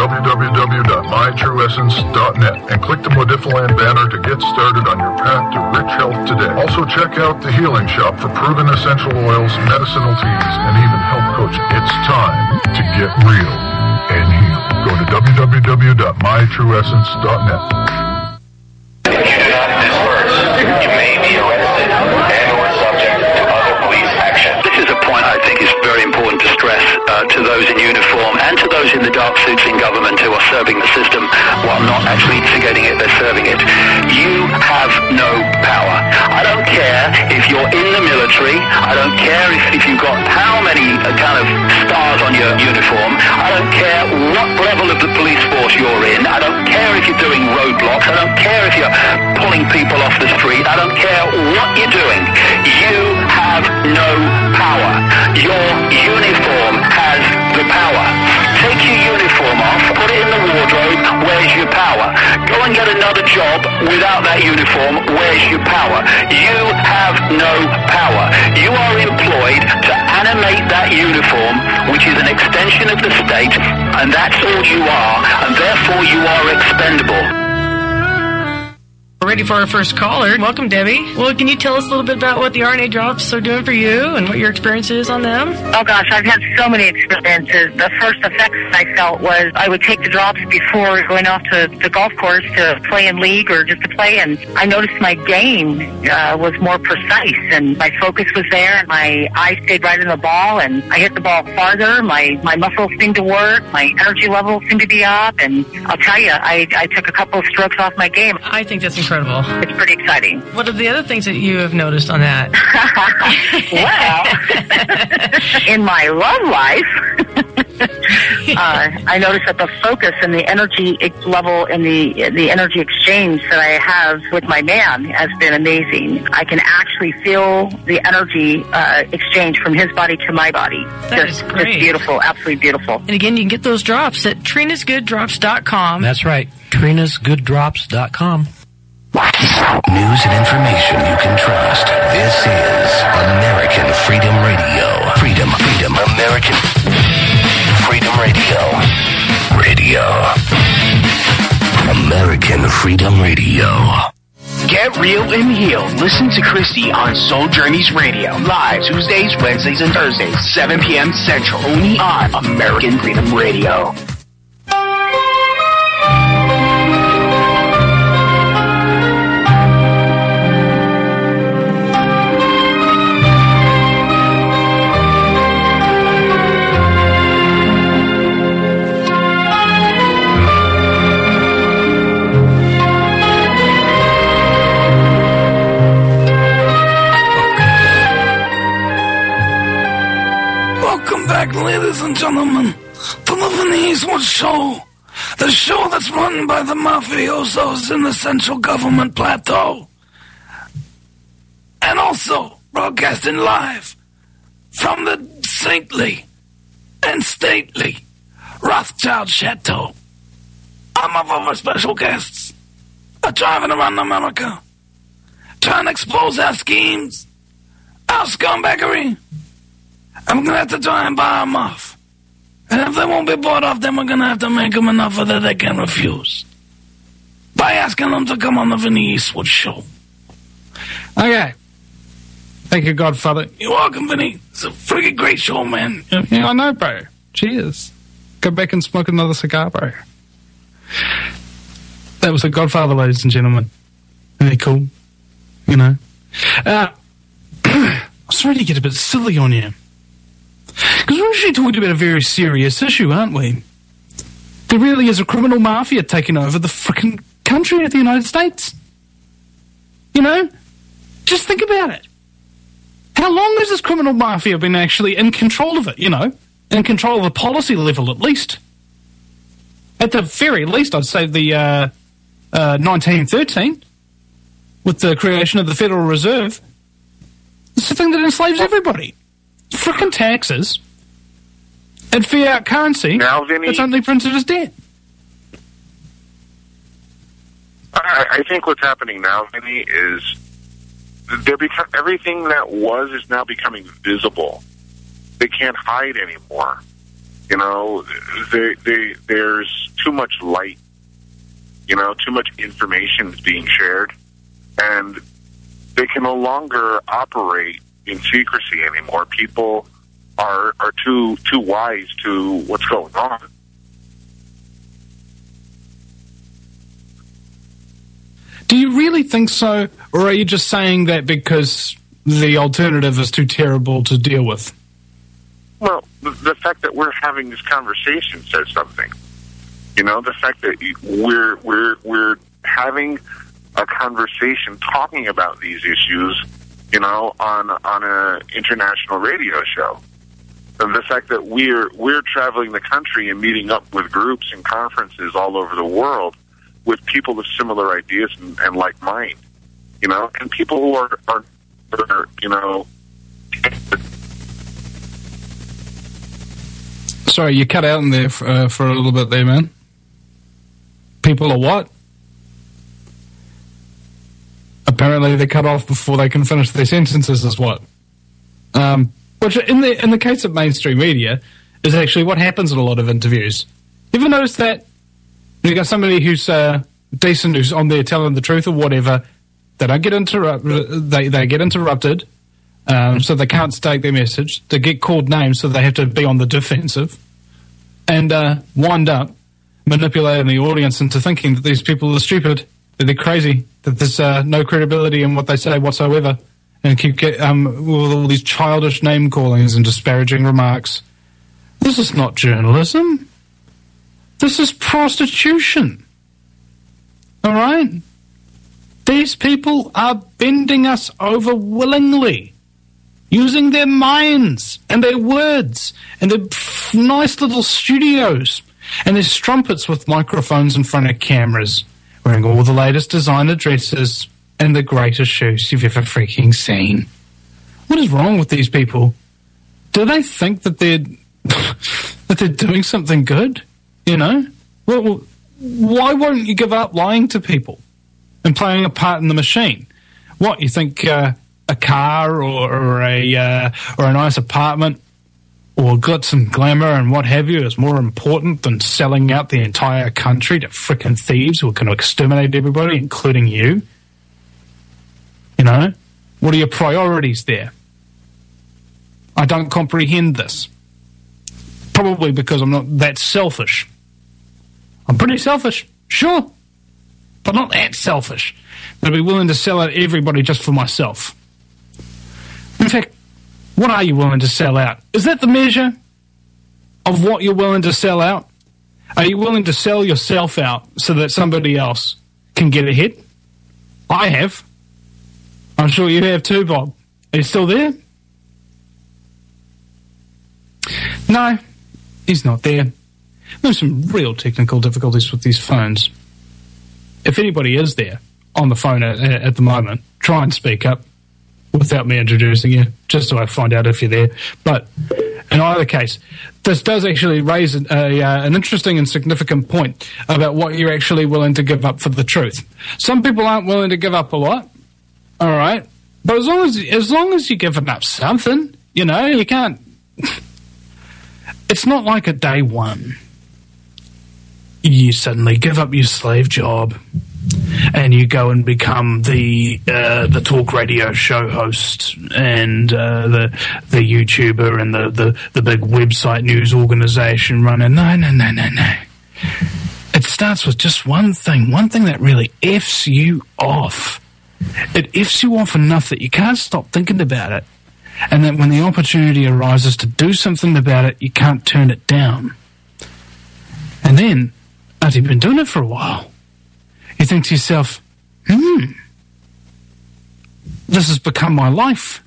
Speaker 12: www.mytrueessence.net and click the Modifiland banner to get started on your path to rich health today. Also check out the Healing Shop for proven essential oils, medicinal teas, and even health coaching. It's time to get real and heal. Go to www.mytrueessence.net.
Speaker 13: If you do not disperse, you may be arrested and or subject to other police action.
Speaker 14: This is a point I think is very important to stress to those in uniform and to those in the dark suits in government who are serving the system while not actually instigating it, they're serving it. You have no power. I don't care if you're in the military. I don't care if you've got how many kind of stars on your uniform. I don't care what level of the police force you're in. I don't care if you're doing roadblocks. I don't care if you're pulling people off the street. I don't care what you're doing. You have no power. Your uniform has the power. Take your uniform off, put it in the wardrobe, where's your power? Go and get another job without that uniform, where's your power? You have no power. You are employed to animate that uniform, which is an extension of the state, and that's all you are, and therefore you are expendable.
Speaker 15: We're ready for our first caller. Welcome, Debbie. Well, can you tell us a little bit about what the RNA drops are doing for you and what your experience is on them?
Speaker 4: Oh gosh, I've had so many experiences. The first effects I felt was I would take the drops before going off to the golf course to play in league or just to play, and I noticed my game was more precise and my focus was there and my eyes stayed right in the ball and I hit the ball farther. My muscles seemed to work. My energy levels seemed to be up, and I'll tell you, I took a couple of strokes off my game.
Speaker 15: I think that's incredible.
Speaker 4: It's pretty exciting.
Speaker 15: What are the other things that you have noticed on that?
Speaker 4: Well, in my love life, I noticed that the focus and the energy level and the energy exchange that I have with my man has been amazing. I can actually feel the energy exchange from his body to my body.
Speaker 15: That is great.
Speaker 4: It's beautiful, absolutely beautiful.
Speaker 15: And again, you can get those drops at Trina'sGoodDrops.com.
Speaker 16: That's right, Trina'sGoodDrops.com.
Speaker 17: News and information you can trust. This is American Freedom Radio. Freedom, American Freedom Radio. American Freedom Radio.
Speaker 18: Get real and heal. Listen to Christy on Soul Journeys Radio. Live Tuesdays, Wednesdays, and Thursdays, 7 p.m. Central. Only on American Freedom Radio.
Speaker 19: Ladies and gentlemen, to the Vinny Eastwood Show, the show that's run by the mafiosos in the central government plateau, and also broadcasting live from the saintly and stately Rothschild Chateau. I'm up over special guests are driving around America, trying to expose our schemes, our scumbaggery. I'm going to have to try and buy them off. And if they won't be bought off, then we're going to have to make them an offer that they can refuse. By asking them to come on the Vinny Eastwood Show.
Speaker 2: Okay. Thank you, Godfather.
Speaker 19: You're welcome, Vinny. It's a freaking great show, man.
Speaker 2: Yeah, I know, bro. Cheers. Go back and smoke another cigar, bro. That was the Godfather, ladies and gentlemen. Isn't that cool? You know? I'm sorry to get a bit silly on you. Because we're actually talking about a very serious issue, aren't we? There really is a criminal mafia taking over the frickin' country of the United States. You know? Just think about it. How long has this criminal mafia been actually in control of it, you know? In control of the policy level, at least. At the very least, I'd say the 1913, with the creation of the Federal Reserve. It's the thing that enslaves everybody. Frickin' taxes and fiat currency.
Speaker 5: Now, Vinny,
Speaker 2: it's only printed as debt.
Speaker 5: I think what's happening now, Vinny, is everything that was is now becoming visible. They can't hide anymore. You know, there's too much light. You know, too much information is being shared, and they can no longer operate in secrecy anymore. People are too wise to what's going on.
Speaker 2: Do you really think so, or are you just saying that because the alternative is too terrible to deal with?
Speaker 5: Well, the fact that we're having this conversation says something. You know, the fact that we're having a conversation talking about these issues, you know, on an international radio show. And the fact that we're traveling the country and meeting up with groups and conferences all over the world with people with similar ideas and like mind, you know, and people who are you know.
Speaker 2: Sorry, you cut out in there for a little bit there, man. People are what? Apparently they cut off before they can finish their sentences is what? Which in the case of mainstream media is actually what happens in a lot of interviews. You ever notice that? You got somebody who's decent, who's on there telling the truth or whatever, they don't get interrupted, they get interrupted, so they can't state their message. They get called names, so they have to be on the defensive, and wind up manipulating the audience into thinking that these people are stupid, that they're crazy, that there's no credibility in what they say whatsoever, and keep with all these childish name callings and disparaging remarks. This is not journalism. This is prostitution. All right? These people are bending us over willingly, using their minds and their words and their nice little studios and their strumpets with microphones in front of cameras, wearing all the latest designer dresses and the greatest shoes you've ever freaking seen. What is wrong with these people? Do they think that they're doing something good? You know? Well, why won't you give up lying to people and playing a part in the machine? What, you think a car or a nice apartment or glitz and glamour and what have you is more important than selling out the entire country to frickin' thieves who are going to exterminate everybody, including you? You know? What are your priorities there? I don't comprehend this. Probably because I'm not that selfish. I'm pretty selfish, sure, but not that selfish that I'd be willing to sell out everybody just for myself. In fact, what are you willing to sell out? Is that the measure of what you're willing to sell out? Are you willing to sell yourself out so that somebody else can get ahead? I have. I'm sure you have too, Bob. Are you still there? No, he's not there. There's some real technical difficulties with these phones. If anybody is there on the phone at the moment, try and speak up without me introducing you, just so I find out if you're there. But in either case, this does actually raise an interesting and significant point about what you're actually willing to give up for the truth. Some people aren't willing to give up a lot, all right? But as long as you're giving up something, you know, you can't... It's not like a day one. You suddenly give up your slave job and you go and become the talk radio show host and the YouTuber and the big website news organization runner. No. It starts with just one thing that really F's you off. It F's you off enough that you can't stop thinking about it. And that when the opportunity arises to do something about it, you can't turn it down. And then, after you've been doing it for a while, you think to yourself, this has become my life.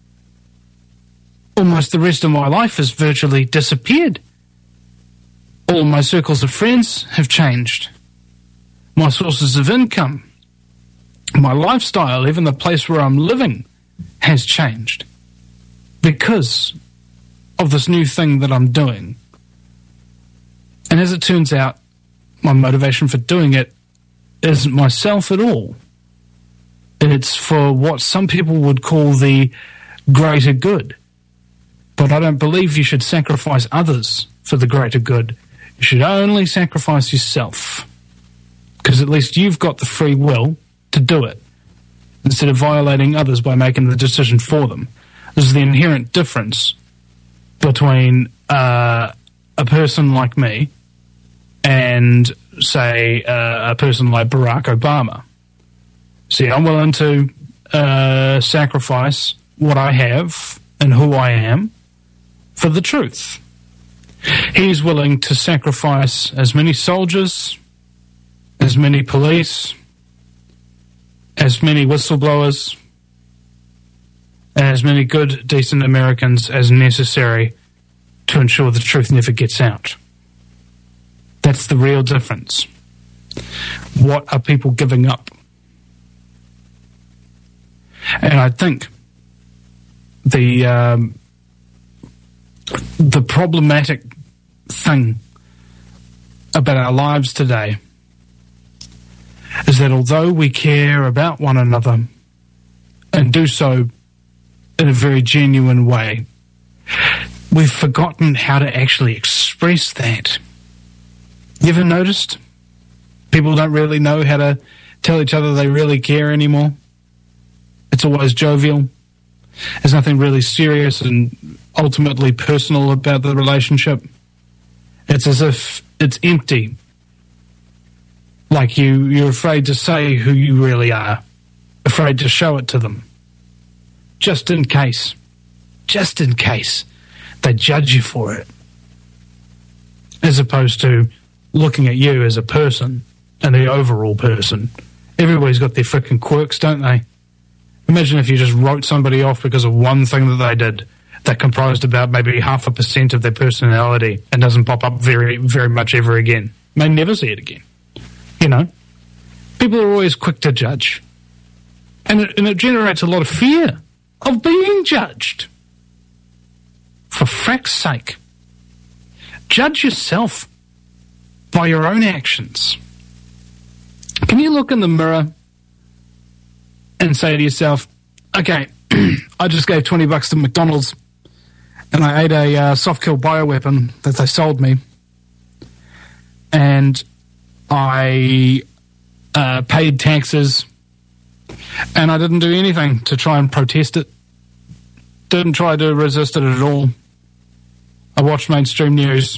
Speaker 2: Almost the rest of my life has virtually disappeared. All my circles of friends have changed. My sources of income, my lifestyle, even the place where I'm living has changed because of this new thing that I'm doing. And as it turns out, my motivation for doing it isn't myself at all. It's for what some people would call the greater good. But I don't believe you should sacrifice others for the greater good. You should only sacrifice yourself, because at least you've got the free will to do it, instead of violating others by making the decision for them. This is the inherent difference between a person like me and, say, a person like Barack Obama. See, I'm willing to sacrifice what I have and who I am for the truth. He's willing to sacrifice as many soldiers, as many police, as many whistleblowers, and as many good, decent Americans as necessary to ensure the truth never gets out. That's the real difference. What are people giving up? And I think the problematic thing about our lives today is that although we care about one another and do so in a very genuine way, we've forgotten how to actually express that. You ever noticed? People don't really know how to tell each other they really care anymore. It's always jovial. There's nothing really serious and ultimately personal about the relationship. It's as if it's empty. Like you're afraid to say who you really are. Afraid to show it to them. Just in case they judge you for it. As opposed to looking at you as a person and the overall person. Everybody's got their frickin' quirks, don't they? Imagine if you just wrote somebody off because of one thing that they did that comprised about maybe 0.5% of their personality and doesn't pop up very, very much ever again. May never see it again. You know? People are always quick to judge. And it generates a lot of fear of being judged. For frack's sake. Judge yourself by your own actions. Can you look in the mirror and say to yourself, okay, I just gave $20 to McDonald's and I ate a soft-kill bioweapon that they sold me, and I paid taxes, and I didn't do anything to try and protest it. Didn't try to resist it at all. I watched mainstream news.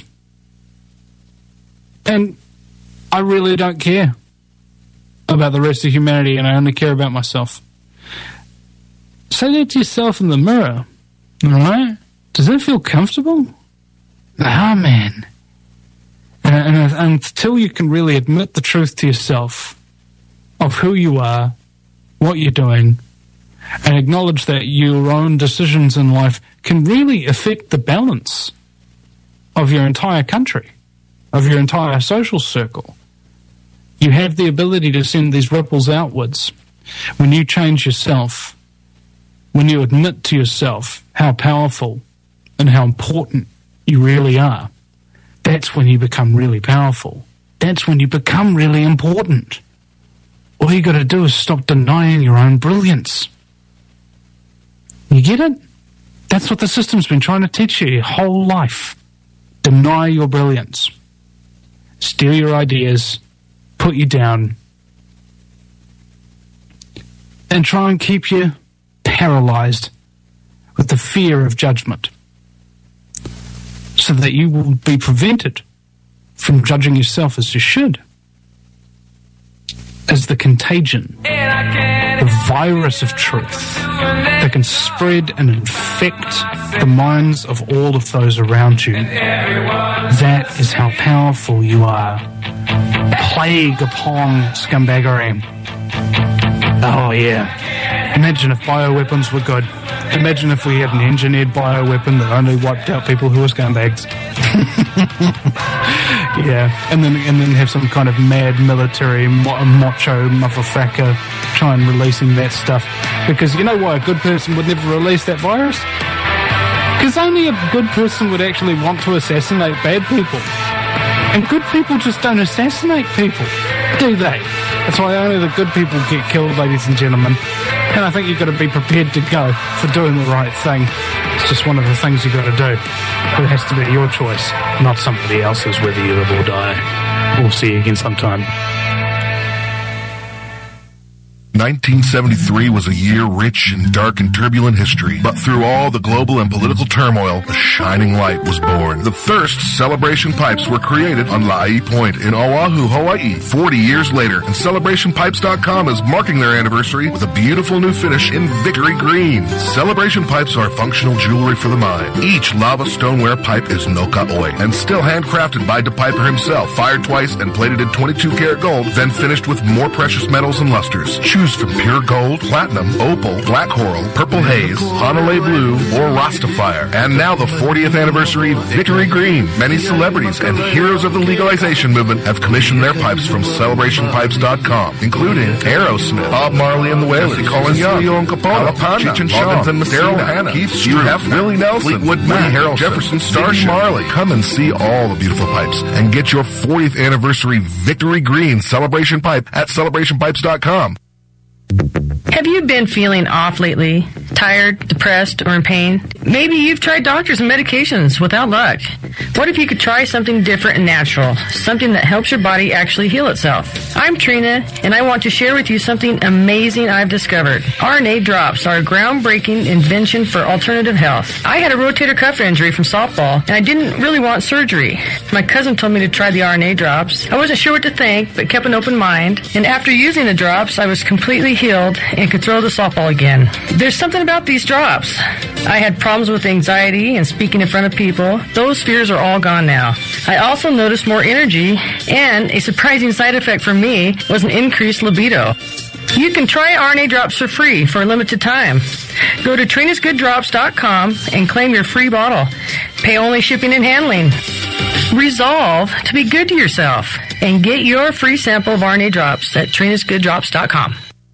Speaker 2: And I really don't care about the rest of humanity, and I only care about myself. Say that to yourself in the mirror, alright? Does that feel comfortable? Ah, man. And until you can really admit the truth to yourself of who you are, what you're doing, and acknowledge that your own decisions in life can really affect the balance of your entire country, of your entire social circle. You have the ability to send these ripples outwards. When you change yourself, when you admit to yourself how powerful and how important you really are, that's when you become really powerful. That's when you become really important. All you got to do is stop denying your own brilliance. You get it? That's what the system's been trying to teach you your whole life. Deny your brilliance. Steal your ideas, put you down, and try and keep you paralyzed with the fear of judgment, so that you will be prevented from judging yourself as you should. As the contagion, the virus of truth that can spread and infect the minds of all of those around you. That is how powerful you are. Plague upon scumbaggery. Oh yeah. Imagine if bioweapons were good. Imagine if we had an engineered bioweapon that only wiped out people who were scumbags. Yeah, and then have some kind of mad military macho motherfucker try and releasing that stuff. Because you know why a good person would never release that virus? Because only a good person would actually want to assassinate bad people. And good people just don't assassinate people, do they? That's why only the good people get killed, ladies and gentlemen. And I think you've got to be prepared to go for doing the right thing. It's just one of the things you've got to do. But it has to be your choice, not somebody else's, whether you live or die. We'll see you again sometime.
Speaker 12: 1973 was a year rich in dark and turbulent history, but through all the global and political turmoil, a shining light was born. The Thirst Celebration Pipes were created on La'i Point in Oahu, Hawaii, 40 years later, and CelebrationPipes.com is marking their anniversary with a beautiful new finish in Victory Green. Celebration Pipes are functional jewelry for the mind. Each lava stoneware pipe is Noka Oi, and still handcrafted by De Piper himself, fired twice and plated in 22-karat gold, then finished with more precious metals and lusters. Choose from pure gold, platinum, opal, black coral, purple haze, Hanalei blue, or Rastafire. And now the 40th anniversary Victory Green. Many celebrities and heroes of the legalization movement have commissioned their pipes from CelebrationPipes.com, including Aerosmith, Bob Marley and the Wailers, Colin Young, Leon Capone, Cheech and Chong, Daryl Hannah, Keith Stroup, Willie Nelson, Fleetwood Mac, Harrelson, Jefferson Starship, Marley. Come and see all the beautiful pipes and get your 40th anniversary Victory Green celebration pipe at CelebrationPipes.com.
Speaker 15: Have you been feeling off lately? Tired, depressed, or in pain? Maybe you've tried doctors and medications without luck. What if you could try something different and natural? Something that helps your body actually heal itself. I'm Trina, and I want to share with you something amazing I've discovered. RNA drops are a groundbreaking invention for alternative health. I had a rotator cuff injury from softball, and I didn't really want surgery. My cousin told me to try the RNA drops. I wasn't sure what to think, but kept an open mind. And after using the drops, I was completely healed and could throw the softball again. There's something about these drops. I had problems with anxiety and speaking in front of people. Those fears are all gone now. I also noticed more energy, and a surprising side effect for me was an increased libido. You can try RNA drops for free for a limited time. Go to TrinasGoodDrops.com and claim your free bottle. Pay only shipping and handling. Resolve to be good to yourself and get your free sample of RNA drops at TrinasGoodDrops.com.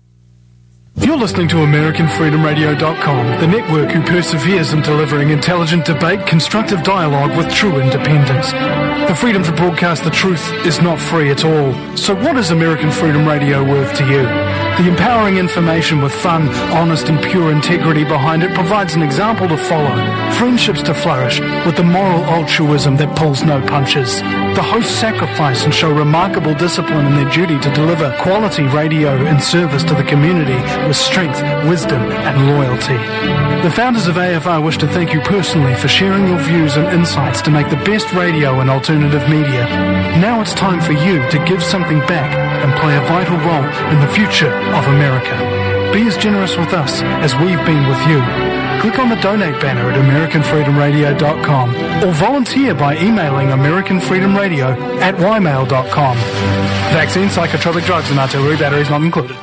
Speaker 6: You're listening to AmericanFreedomRadio.com, the network who perseveres in delivering intelligent debate, constructive dialogue with true independence. The freedom to broadcast the truth is not free at all. So what is American Freedom Radio worth to you? The empowering information with fun, honest and pure integrity behind it provides an example to follow, friendships to flourish, with the moral altruism that pulls no punches. The hosts sacrifice and show remarkable discipline in their duty to deliver quality radio in service to the community with strength, wisdom and loyalty. The founders of AFR wish to thank you personally for sharing your views and insights to make the best radio and alternative media. Now it's time for you to give something back and play a vital role in the future of America. Be as generous with us as we've been with you. Click on the donate banner at AmericanFreedomRadio.com or volunteer by emailing AmericanFreedomRadio@ymail.com. Vaccine, psychotropic drugs and artillery batteries not included.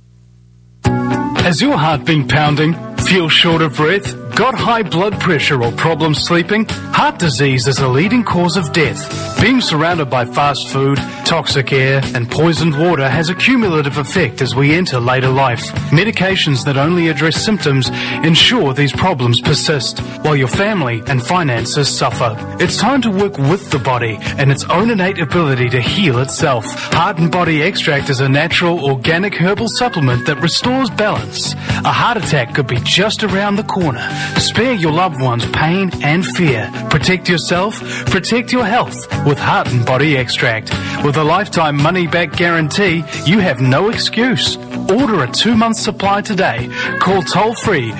Speaker 6: Has your heart been pounding? Feel short of breath? Got high blood pressure or problems sleeping? Heart disease is a leading cause of death. Being surrounded by fast food, toxic air, and poisoned water has a cumulative effect as we enter later life. Medications that only address symptoms ensure these problems persist, while your family and finances suffer. It's time to work with the body and its own innate ability to heal itself. Heart and Body Extract is a natural, organic herbal supplement that restores balance. A heart attack could be just around the corner. Spare your loved ones pain and fear. Protect yourself, protect your health with Heart and Body Extract. With a lifetime money-back guarantee, you have no excuse. Order a 2-month supply today. Call toll-free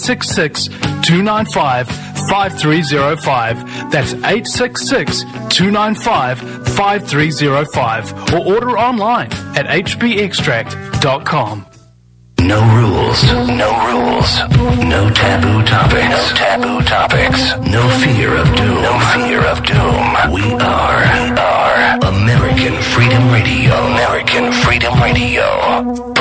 Speaker 6: 866-295-5305. That's 866-295-5305. Or order online at hbextract.com.
Speaker 17: No rules, no rules, no taboo topics, no taboo topics, no fear of doom, no fear of doom. We are American Freedom Radio, American Freedom Radio.